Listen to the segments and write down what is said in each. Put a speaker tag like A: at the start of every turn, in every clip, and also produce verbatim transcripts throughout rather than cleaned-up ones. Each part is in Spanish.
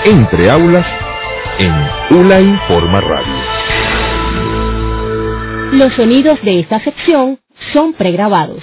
A: Entre aulas en ULA Informa Radio.
B: Los sonidos de esta sección son pregrabados.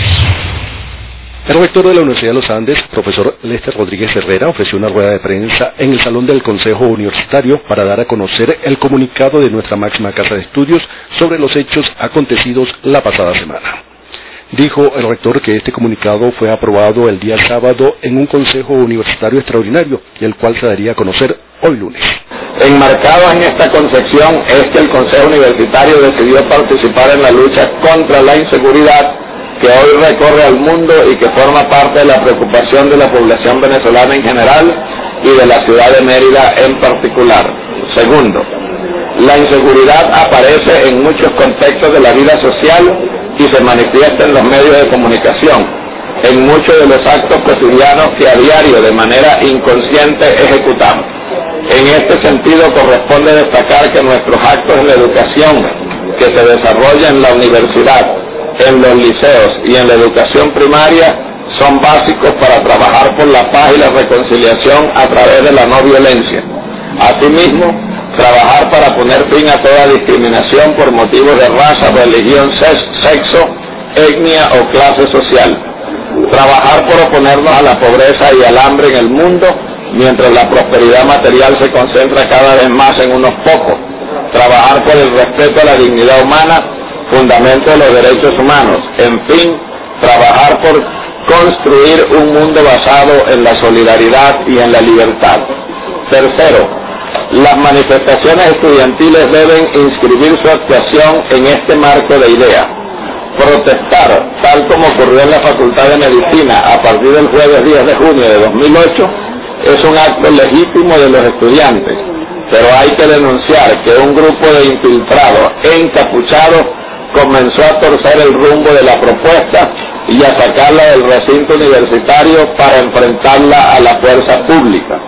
C: El rector de la Universidad de los Andes, profesor Lester Rodríguez Herrera, ofreció una rueda de prensa en el Salón del Consejo Universitario para dar a conocer el comunicado de nuestra máxima casa de estudios sobre los hechos acontecidos la pasada semana. Dijo el rector que este comunicado fue aprobado el día sábado en un Consejo Universitario extraordinario, y el cual se daría a conocer hoy lunes.
D: Enmarcado en esta concepción es que el Consejo Universitario decidió participar en la lucha contra la inseguridad que hoy recorre al mundo y que forma parte de la preocupación de la población venezolana en general y de la ciudad de Mérida en particular. Segundo, la inseguridad aparece en muchos contextos de la vida social y se manifiesta en los medios de comunicación, en muchos de los actos cotidianos que a diario de manera inconsciente ejecutamos. En este sentido corresponde destacar que nuestros actos en la educación que se desarrolla en la universidad, en los liceos y en la educación primaria son básicos para trabajar por la paz y la reconciliación a través de la no violencia. Asimismo, trabajar para poner fin a toda discriminación por motivos de raza, religión, sexo, etnia o clase social. Trabajar por oponernos a la pobreza y al hambre en el mundo, mientras la prosperidad material se concentra cada vez más en unos pocos. Trabajar por el respeto a la dignidad humana, fundamento de los derechos humanos. En fin, trabajar por construir un mundo basado en la solidaridad y en la libertad. Tercero, las manifestaciones estudiantiles deben inscribir su actuación en este marco de ideas. Protestar, tal como ocurrió en la Facultad de Medicina a partir del jueves diez de junio de dos mil ocho, es un acto legítimo de los estudiantes, pero hay que denunciar que un grupo de infiltrados encapuchados comenzó a torcer el rumbo de la propuesta y a sacarla del recinto universitario para enfrentarla a la fuerza pública.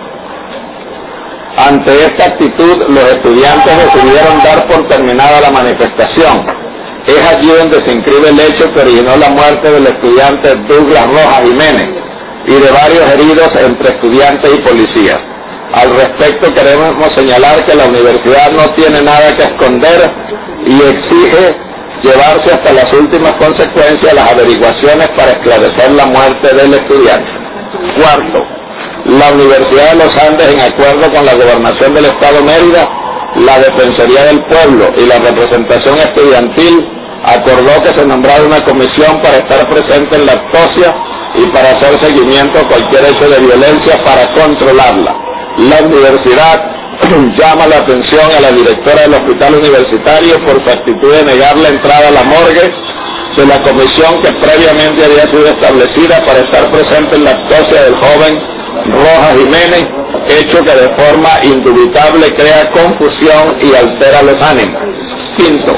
D: Ante esta actitud, los estudiantes decidieron dar por terminada la manifestación. Es allí donde se inscribe el hecho que originó la muerte del estudiante Douglas Rojas Jiménez y de varios heridos entre estudiantes y policías. Al respecto queremos señalar que la universidad no tiene nada que esconder y exige llevarse hasta las últimas consecuencias las averiguaciones para esclarecer la muerte del estudiante. Cuarto, la Universidad de los Andes, en acuerdo con la Gobernación del Estado Mérida, la Defensoría del Pueblo y la representación estudiantil, acordó que se nombrara una comisión para estar presente en la autopsia y para hacer seguimiento a cualquier hecho de violencia para controlarla. La universidad llama la atención a la directora del hospital universitario por su actitud de negar la entrada a la morgue de la comisión que previamente había sido establecida para estar presente en la autopsia del joven Rojas Jiménez, hecho que de forma indubitable crea confusión y altera los ánimos. Quinto,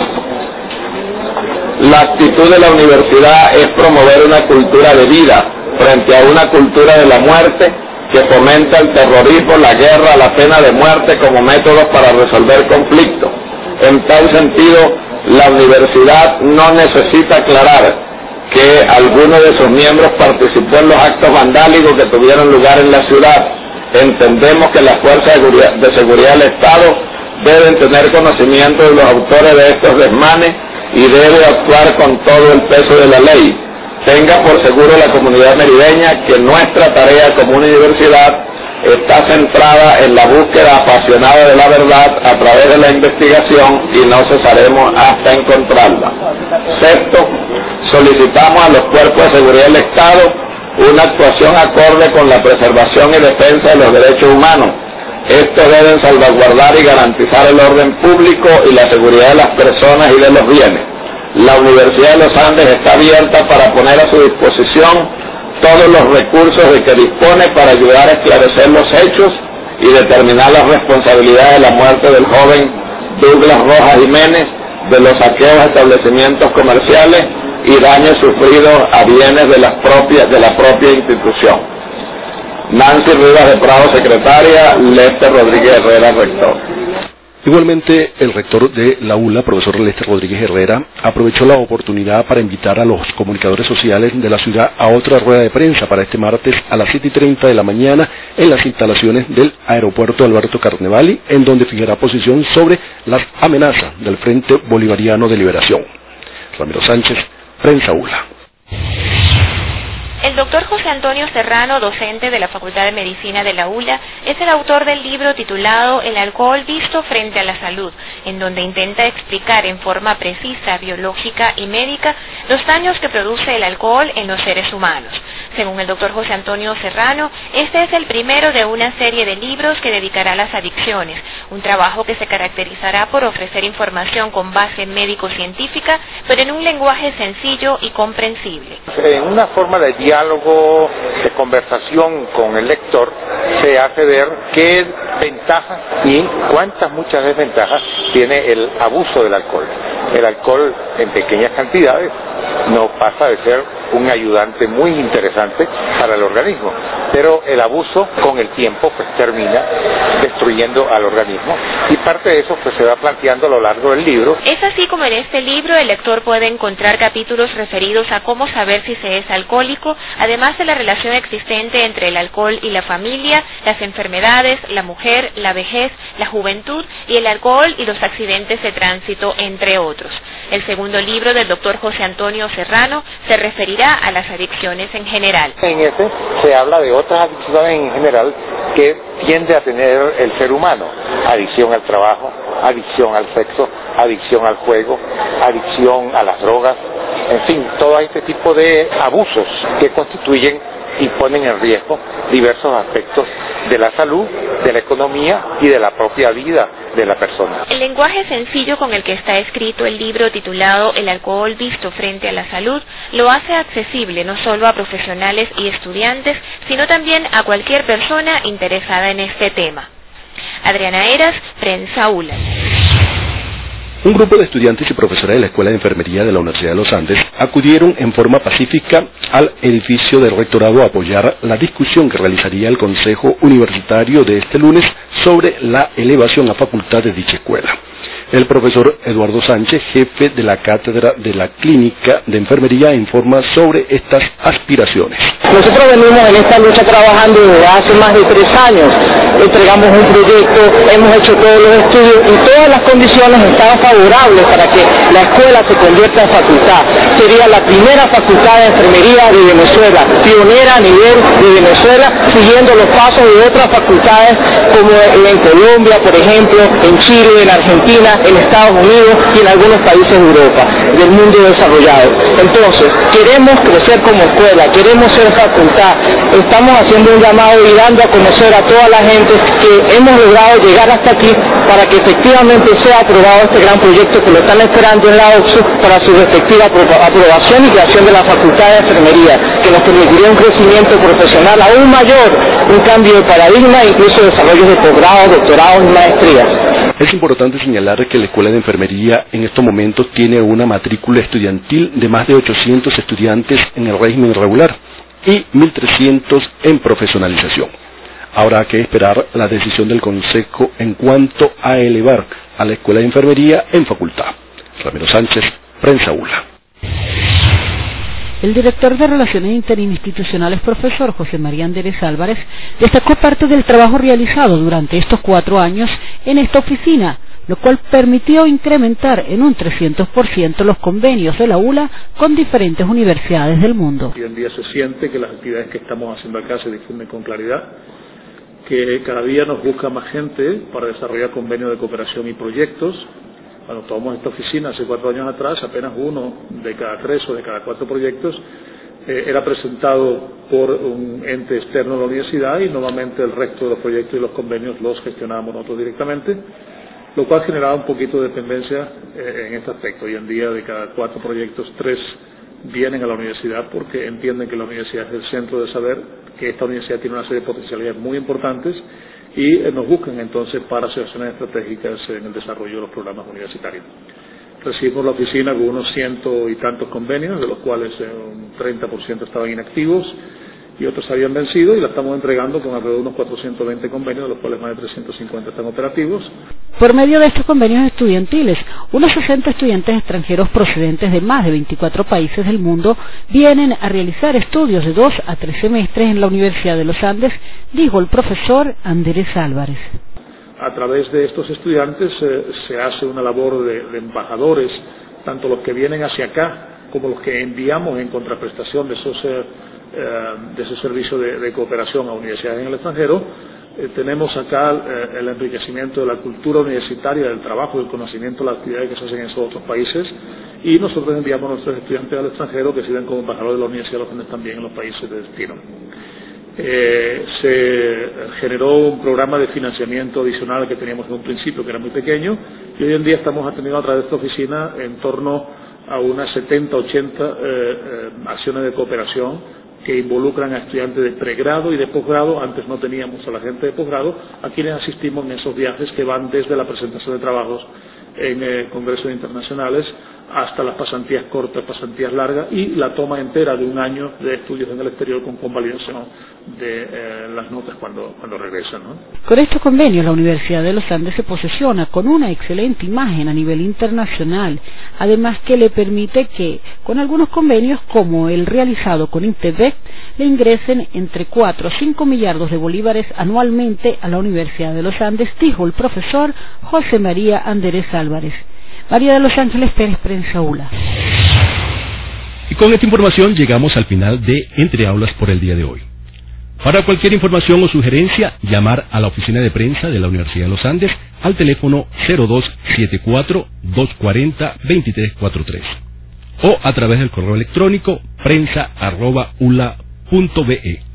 D: la actitud de la universidad es promover una cultura de vida frente a una cultura de la muerte que fomenta el terrorismo, la guerra, la pena de muerte como métodos para resolver conflictos. En tal sentido, la universidad no necesita aclarar que alguno de sus miembros participó en los actos vandálicos que tuvieron lugar en la ciudad. Entendemos que las fuerzas de seguridad del Estado deben tener conocimiento de los autores de estos desmanes y debe actuar con todo el peso de la ley. Tenga por seguro la comunidad merideña que nuestra tarea como universidad está centrada en la búsqueda apasionada de la verdad a través de la investigación y no cesaremos hasta encontrarla. Sexto, solicitamos a los cuerpos de seguridad del Estado una actuación acorde con la preservación y defensa de los derechos humanos. Estos deben salvaguardar y garantizar el orden público y la seguridad de las personas y de los bienes. La Universidad de los Andes está abierta para poner a su disposición todos los recursos de que dispone para ayudar a esclarecer los hechos y determinar las responsabilidades de la muerte del joven Douglas Rojas Jiménez, de los saqueos a establecimientos comerciales y daños sufridos a bienes de, las propias, de la propia institución. Nancy Rivas de Prado, secretaria. Lester Rodríguez Herrera, rector.
C: Igualmente, el rector de la U L A, profesor Lester Rodríguez Herrera, aprovechó la oportunidad para invitar a los comunicadores sociales de la ciudad a otra rueda de prensa para este martes a las siete y treinta de la mañana en las instalaciones del aeropuerto Alberto Carnevali, en donde fijará posición sobre las amenazas del Frente Bolivariano de Liberación. Ramiro Sánchez, Prensa U L A.
E: El doctor José Antonio Serrano, docente de la Facultad de Medicina de la U L A, es el autor del libro titulado El alcohol visto frente a la salud, en donde intenta explicar en forma precisa, biológica y médica los daños que produce el alcohol en los seres humanos. Según el doctor José Antonio Serrano, este es el primero de una serie de libros que dedicará a las adicciones, un trabajo que se caracterizará por ofrecer información con base médico-científica, pero en un lenguaje sencillo y comprensible.
F: En una forma de diálogo, de conversación con el lector, se hace ver qué ventajas y cuántas muchas desventajas tiene el abuso del alcohol. El alcohol en pequeñas cantidades no pasa de ser un ayudante muy interesante para el organismo, pero el abuso con el tiempo pues termina destruyendo al organismo, y parte de eso pues se va planteando a lo largo del libro.
E: Es así como en este libro el lector puede encontrar capítulos referidos a cómo saber si se es alcohólico, además de la relación existente entre el alcohol y la familia, las enfermedades, la mujer, la vejez, la juventud y el alcohol y los accidentes de tránsito, entre otros. El segundo libro del doctor José Antonio Serrano se referirá a las adicciones en general.
F: En ese se habla de otras adicciones en general que tiende a tener el ser humano: adicción al trabajo, adicción al sexo, adicción al juego, adicción a las drogas, en fin, todo este tipo de abusos que constituyen y ponen en riesgo diversos aspectos de la salud, de la economía y de la propia vida de la persona.
E: El lenguaje sencillo con el que está escrito el libro titulado El alcohol visto frente a la salud lo hace accesible no solo a profesionales y estudiantes, sino también a cualquier persona interesada en este tema. Adriana Eras, Prensa U L A.
C: Un grupo de estudiantes y profesores de la Escuela de Enfermería de la Universidad de los Andes acudieron en forma pacífica al edificio del rectorado a apoyar la discusión que realizaría el Consejo Universitario de este lunes sobre la elevación a facultad de dicha escuela. El profesor Eduardo Sánchez, jefe de la Cátedra de la Clínica de Enfermería, informa sobre estas aspiraciones.
G: Nosotros venimos en esta lucha trabajando desde hace más de tres años. Entregamos un proyecto, hemos hecho todos los estudios y todas las condiciones estaban favorables para que la escuela se convierta en facultad. Sería la primera facultad de enfermería de Venezuela, pionera a nivel de Venezuela, siguiendo los pasos de otras facultades como en Colombia, por ejemplo, en Chile, en Argentina, en Estados Unidos y en algunos países de Europa, del mundo desarrollado. Entonces, queremos crecer como escuela, queremos ser facultad, estamos haciendo un llamado y dando a conocer a toda la gente que hemos logrado llegar hasta aquí para que efectivamente sea aprobado este gran proyecto que lo están esperando en la O X U para su respectiva aprobación y creación de la Facultad de Enfermería, que nos permitiría un crecimiento profesional aún mayor, un cambio de paradigma e incluso desarrollo de posgrados, doctorados y maestrías.
C: Es importante señalar que la Escuela de Enfermería en estos momentos tiene una matrícula estudiantil de más de ochocientos estudiantes en el régimen regular y mil trescientos en profesionalización. Habrá que esperar la decisión del Consejo en cuanto a elevar a la Escuela de Enfermería en facultad. Ramiro Sánchez, Prensa U L A.
B: El director de Relaciones Interinstitucionales, profesor José María Anderes Álvarez, destacó parte del trabajo realizado durante estos cuatro años en esta oficina, lo cual permitió incrementar en un trescientos por ciento los convenios de la U L A con diferentes universidades del mundo.
H: Hoy en día se siente que las actividades que estamos haciendo acá se difunden con claridad, que cada día nos busca más gente para desarrollar convenios de cooperación y proyectos. Cuando tomamos esta oficina hace cuatro años atrás, apenas uno de cada tres o de cada cuatro proyectos eh, era presentado por un ente externo a la universidad y normalmente el resto de los proyectos y los convenios los gestionábamos nosotros directamente, lo cual generaba un poquito de dependencia eh, en este aspecto. Hoy en día de cada cuatro proyectos, tres vienen a la universidad porque entienden que la universidad es el centro de saber, que esta universidad tiene una serie de potencialidades muy importantes y eh, nos buscan entonces para asociaciones estratégicas en el desarrollo de los programas universitarios. Recibimos la oficina con unos ciento y tantos convenios, de los cuales eh, un treinta por ciento estaban inactivos y otros habían vencido, y la estamos entregando con alrededor de unos cuatrocientos veinte convenios, de los cuales más de trescientos cincuenta están operativos.
B: Por medio de estos convenios estudiantiles, unos sesenta estudiantes extranjeros procedentes de más de veinticuatro países del mundo vienen a realizar estudios de dos a tres semestres en la Universidad de los Andes, dijo el profesor Andrés Álvarez.
H: A través de estos estudiantes eh, se hace una labor de, de embajadores, tanto los que vienen hacia acá como los que enviamos en contraprestación de esos, eh, de esos servicios de, de cooperación a universidades en el extranjero. Eh, tenemos acá eh, el enriquecimiento de la cultura universitaria, del trabajo, del conocimiento, las actividades que se hacen en esos otros países, y nosotros enviamos a nuestros estudiantes al extranjero que sirven como embajadores de la Universidad de los Andes también en los países de destino. Eh, se generó un programa de financiamiento adicional que teníamos en un principio, que era muy pequeño, y hoy en día estamos atendiendo a través de esta oficina en torno a unas setenta, ochenta eh, eh, acciones de cooperación que involucran a estudiantes de pregrado y de posgrado. Antes no teníamos a la gente de posgrado, a quienes asistimos en esos viajes que van desde la presentación de trabajos en eh, congresos internacionales hasta las pasantías cortas, pasantías largas y la toma entera de un año de estudios en el exterior con convalidación de eh, las notas cuando, cuando regresan, ¿no?
B: Con estos convenios, la Universidad de los Andes se posiciona con una excelente imagen a nivel internacional, además que le permite que, con algunos convenios como el realizado con Intevec, le ingresen entre cuatro o cinco millardos de bolívares anualmente a la Universidad de los Andes, dijo el profesor José María Andrés Álvarez. María de Los Ángeles Pérez, Prensa ULA.
C: Y con esta información llegamos al final de Entre Aulas por el día de hoy. Para cualquier información o sugerencia, llamar a la oficina de prensa de la Universidad de los Andes al teléfono cero dos siete cuatro, dos cuatro cero, dos tres cuatro tres o a través del correo electrónico prensa arroba ula punto be.